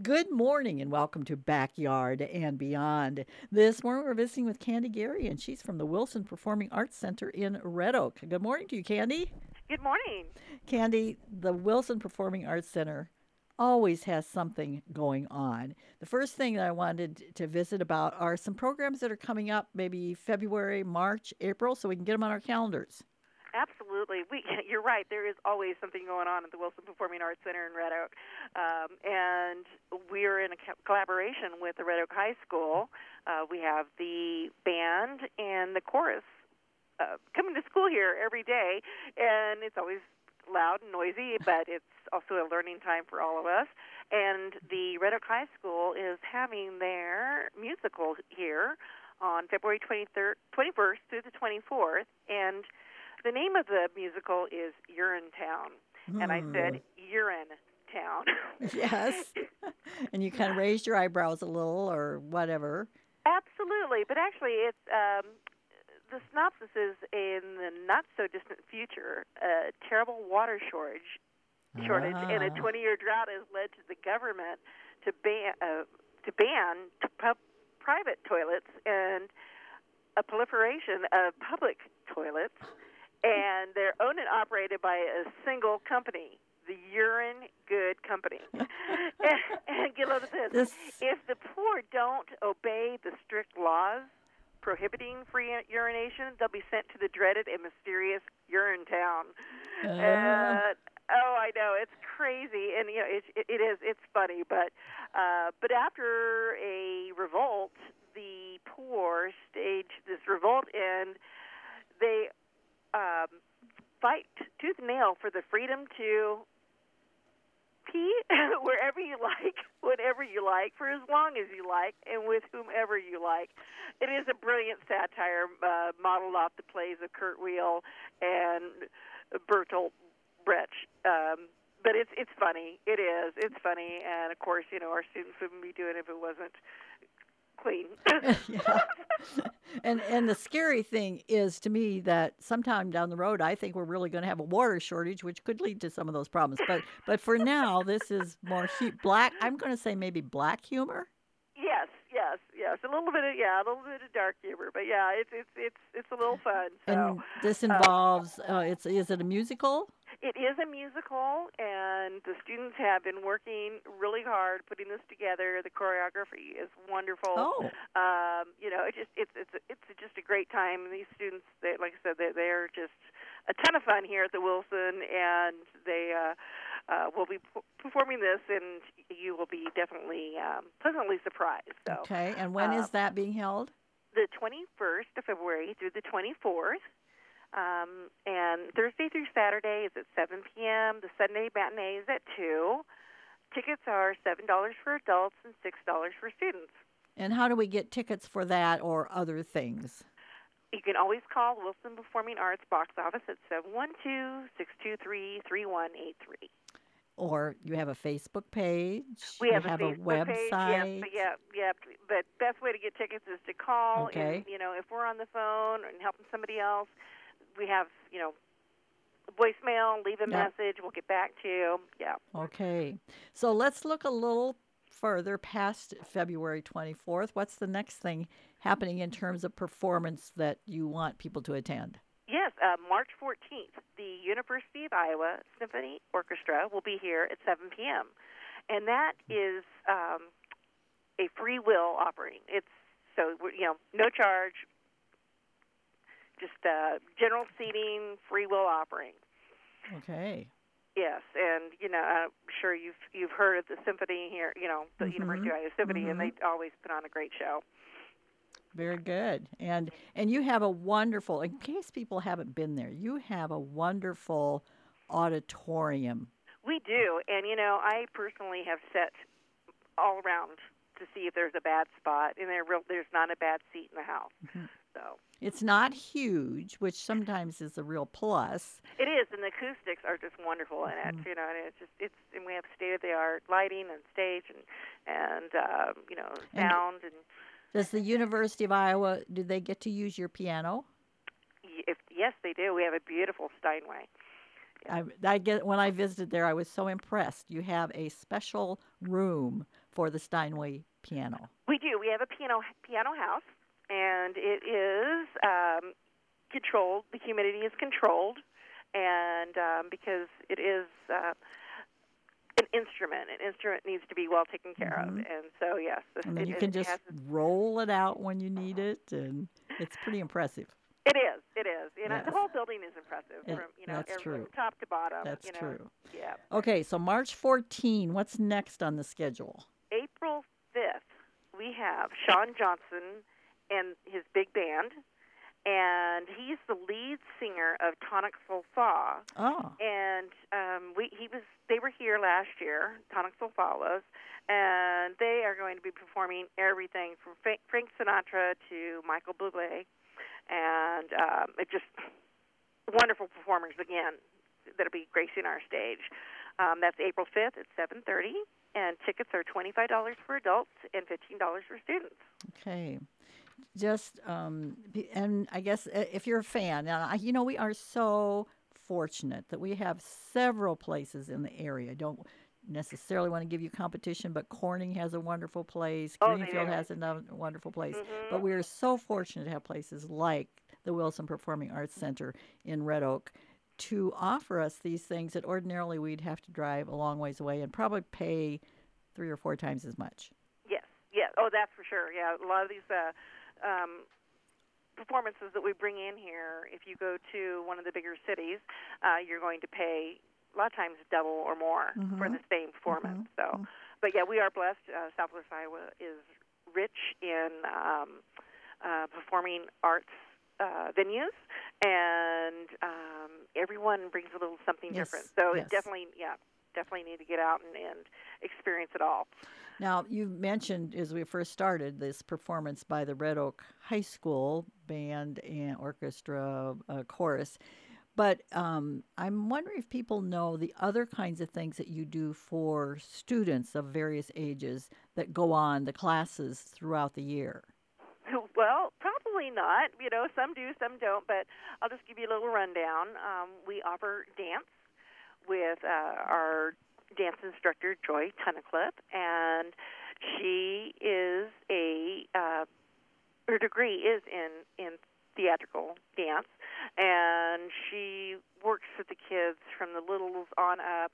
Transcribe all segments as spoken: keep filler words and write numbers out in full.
Good morning and welcome to Backyard and Beyond. This morning we're visiting with Candy Gary, and she's from the Wilson Performing Arts Center in Red Oak. Good morning to you, Candy. Good morning. Candy, the Wilson Performing Arts Center always has something going on. The first thing that I wanted to visit about are some programs that are coming up, maybe February, March, April, so we can get them on our calendars. Absolutely. We, you're right. There is always something going on at the Wilson Performing Arts Center in Red Oak. Um, and we're in a co- collaboration with the Red Oak High School. Uh, we have the band and the chorus uh, coming to school here every day. And it's always loud and noisy, but it's also a learning time for all of us. And the Red Oak High School is having their musical here on February twenty-third, twenty-first through the twenty-fourth. And the name of the musical is Urinetown, Hmm. and I said Urinetown. Yes. And you kind of raised your eyebrows a little or whatever. Absolutely, but actually, it's um, the synopsis is in the not so distant future, a terrible water shortage, shortage, and a Ah. twenty-year drought has led to the government to ban uh, to ban t- pub- private toilets and a proliferation of public toilets. And they're owned and operated by a single company, the Urine Good Company. and, and get a load of this. This If the poor don't obey the strict laws prohibiting free urination, they'll be sent to the dreaded and mysterious Urine Town. uh, Uh, oh, I know, it's crazy, and you know it, it, it is. It's funny, but uh, but after a revolt, the poor stage this revolt, and they um, fight tooth and nail for the freedom to pee wherever you like, whenever you like, for as long as you like, and with whomever you like. It is a brilliant satire uh, modeled off the plays of Kurt Weill and Bertolt Brecht. Um, but it's it's funny. It is. It's funny. And, of course, you know, our students wouldn't be doing it if it wasn't clean. yeah. And and the scary thing is to me that sometime down the road I think we're really going to have a water shortage, which could lead to some of those problems. But but for now, this is more hu- black. I'm going to say maybe black humor. Yes, yes, yes. A little bit of yeah, a little bit of dark humor, but yeah, it's it's it's it's a little fun. So And this uh, involves uh, it's is it a musical? it is a musical, and the students have been working really hard putting this together. The choreography is wonderful. Oh, Um, you know, it just it's it's it's just a great time. These students, they, like I said, they they're just a ton of fun here at the Wilson, and they uh, uh, will be p- performing this, and you will be definitely um, pleasantly surprised. So, okay. And when uh, is that being held? the twenty-first of February through the twenty-fourth. Um, and Thursday through Saturday is at seven p.m. The Sunday matinee is at two. Tickets are seven dollars for adults and six dollars for students. And how do we get tickets for that or other things? You can always call Wilson Performing Arts box office at seven one two, six two three, three one eight three. Or you have a Facebook page, We you have a have a Facebook page. Yep, website. but yeah, yeah. But best way to get tickets is to call. And Okay. you know, if we're on the phone and helping somebody else, we have you know voicemail. Leave a Yep. message. We'll get back to you. Yeah. Okay. So let's look a little further past February twenty-fourth. What's the next thing happening in terms of performance that you want people to attend? Yes, uh, March fourteenth, the University of Iowa Symphony Orchestra will be here at seven p.m. And that is um, a free will offering. It's so we're- you know no charge, just uh, general seating, free will offering. Okay. Yes, and you know I'm sure you've you've heard of the symphony here. You know the University Mhm. of Iowa Symphony, and Mhm. they always put on a great show. Very good. And and you have a wonderful, in case people haven't been there, you have a wonderful auditorium. We do, and you know I personally have set all around to see if there's a bad spot, and there real, there's not a bad seat in the house. Mhm. So It's not huge, which sometimes is a real plus. it is, and the acoustics are just wonderful in it. Mhm. You know, and it's just it's and we have state of the art lighting and stage and and um, you know And sound and does the University of Iowa, do they get to use your piano? y- if yes they do. We have a beautiful Steinway. Yeah. I, I get when I visited there, I was so impressed. You have a special room for the Steinway piano. We do. We have a piano piano house, and it is um, controlled. The humidity is controlled, and um, because it is uh, an instrument, an instrument needs to be well taken care Mm-hmm. of. And so, yes, this, And then it, you it can just has, roll it out when you need it, and it's pretty impressive. it is. It is. You know, Yes. the whole building is impressive It- from you know that's every, true. top to bottom. That's you know, true. Yeah. Okay, so March fourteenth, what's next on the schedule? April fifth, we have Sean Johnson and his big band, and he's the lead singer of Tonic Sol Fa. Oh, And um, we he was they were here last year, Tonic Sol Fa was, and they are going to be performing everything from Fra- Frank Sinatra to Michael Bublé, and um, it just wonderful performers again that'll be gracing our stage. Um, that's April fifth at seven thirty, and tickets are twenty-five dollars for adults and fifteen dollars for students. okay. Just um, be- and I guess uh, if you're a fan, now I- you know we are so fortunate that we have several places in the area. I don't necessarily want to give you competition, but Corning has a wonderful place. Oh, they Greenfield do. has another wonderful place. Mhm. But we are so fortunate to have places like the Wilson Performing Arts Center in Red Oak to offer us these things that ordinarily we'd have to drive a long ways away and probably pay three or four times as much. Yes, yes. Oh, that's for sure. Yeah, a lot of these uh, um, performances that we bring in here, if you go to one of the bigger cities, uh, you're going to pay a lot of times double or more Mhm. for the same performance. Mhm. So, but yeah, we are blessed. Uh, Southwest Iowa is rich in um, uh, performing arts uh, venues, and um, everyone brings a little something Yes, different. So yes. it definitely, yeah, definitely need to get out and, and experience it all. Now, you mentioned as we first started this performance by the Red Oak High School band and orchestra uh, chorus, but um, I'm wondering if people know the other kinds of things that you do for students of various ages that go on, the classes throughout the year. Well, probably not. You know, some do, some don't. But I'll just give you a little rundown. Um, we offer dance with uh, our dance instructor, Joy Tunnicliffe, and she is a uh, her degree is in in theatrical dance, and she works with the kids from the littles on up,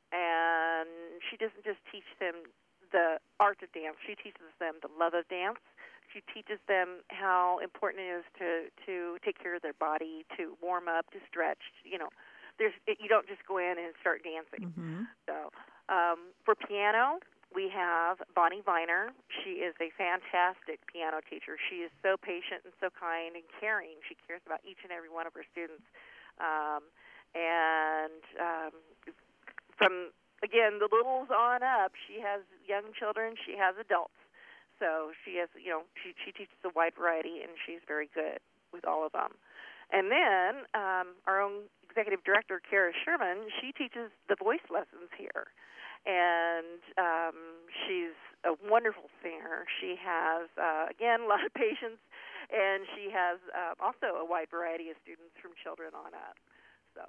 and she doesn't just teach them the art of dance. She teaches them the love of dance. She teaches them how important it is to to take care of their body, to warm up, to stretch. You know, there's it, you don't just go in and start dancing. Mm-hmm. So um, for piano, we have Bonnie Viner. She is a fantastic piano teacher. She is so patient and so kind and caring. She cares about each and every one of her students. Um, and um, from again the littles on up, she has young children. She has adults. So she has, you know, she she teaches a wide variety, and she's very good with all of them. And then um, our own executive director, Kara Sherman, she teaches the voice lessons here, and um, she's a wonderful singer. She has, uh, again, a lot of patience, and she has uh, also a wide variety of students from children on up. So.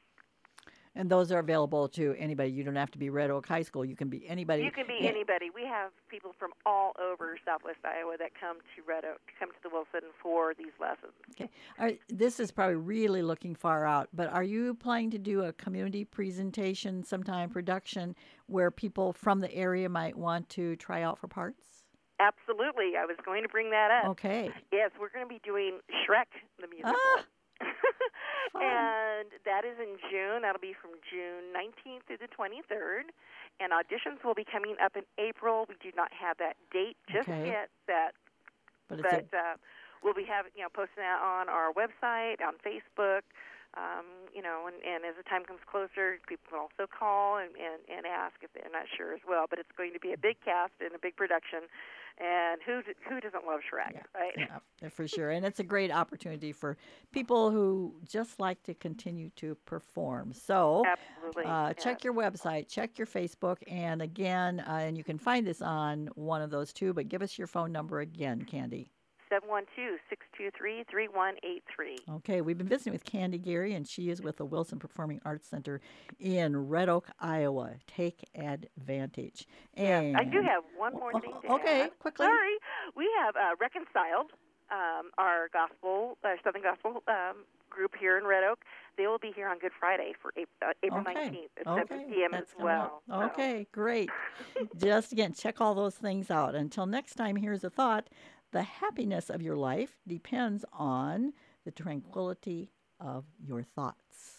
And those are available to anybody. You don't have to be Red Oak High School. You can be anybody. You can be Yeah. anybody. We have people from all over Southwest Iowa that come to Red Oak, come to the Wilson for these lessons. Okay. All right, this is probably really looking far out, but are you planning to do a community presentation, sometime production, where people from the area might want to try out for parts? Absolutely. I was going to bring that up. Okay. Yes, we're going to be doing Shrek the musical. Ah, fun. And that is in June. That'll be from June nineteenth through the twenty-third. And auditions will be coming up in April. We do not have that date just Okay. yet, that, But it's but a, uh, we'll be having, you know, posting that on our website, on Facebook. Um, you know, and, and as the time comes closer, people can also call and, and, and ask if they're not sure as well. But it's going to be a big cast and a big production, and who d- who doesn't love Shrek, yeah, right? yeah, for sure. And it's a great opportunity for people who just like to continue to perform. So Absolutely. uh, check yes. your website, check your Facebook, and again, uh, and you can find this on one of those two, but give us your phone number again, Candy. seven one two, six two three, three one eight three. Okay, we've been visiting with Candy Gary, and she is with the Wilson Performing Arts Center in Red Oak, Iowa. Take advantage. And yeah, I do have one more thing to okay, add. quickly. Sorry. We have uh, Reconciled, um, our gospel, uh, Southern Gospel um, group here in Red Oak. They will be here on Good Friday for April, uh, April okay. nineteenth at okay. seven p.m. That's as well. So. Okay, great. Just again, check all those things out. Until next time, here's a thought. The happiness of your life depends on the tranquility of your thoughts.